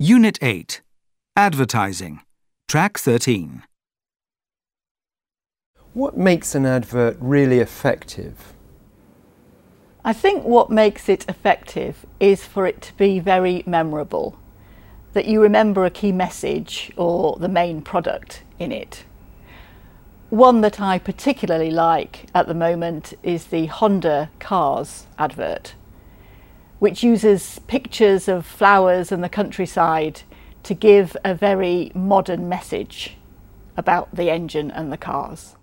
Unit 8. Advertising. Track 13. What makes an advert really effective? I think what makes it effective is for it to be very memorable, that you remember a key message or the main product in it. One that I particularly like at the moment is the Honda Cars advert, which uses pictures of flowers and the countryside to give a very modern message about the engine and the cars.